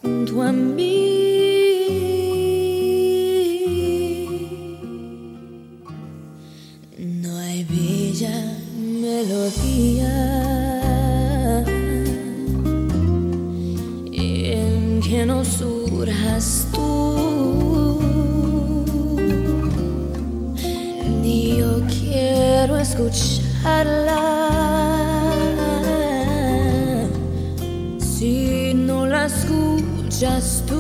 junto a mí. No hay bella melodía en que no surjas tú, ni yo quiero escucharla si no la escuchas tú.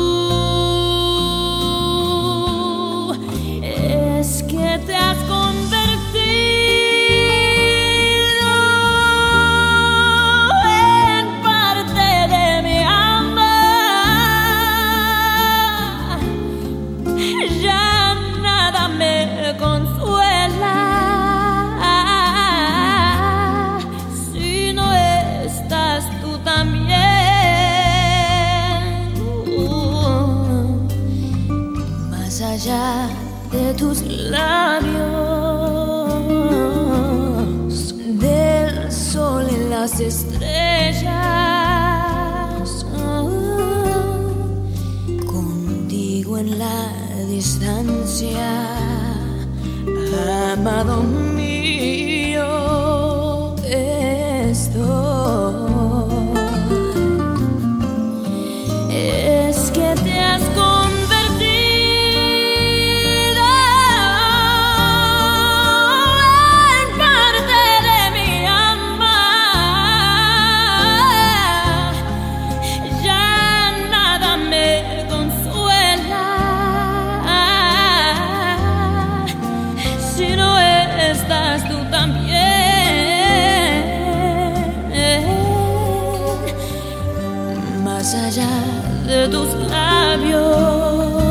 Es que te has convertido en parte de mi alma. Ya nada me consuela si no estás tú también. Más allá de tus labios, del sol y las estrellas, contigo en la distancia, amado mío, estoy. Es que te has más allá de tus labios.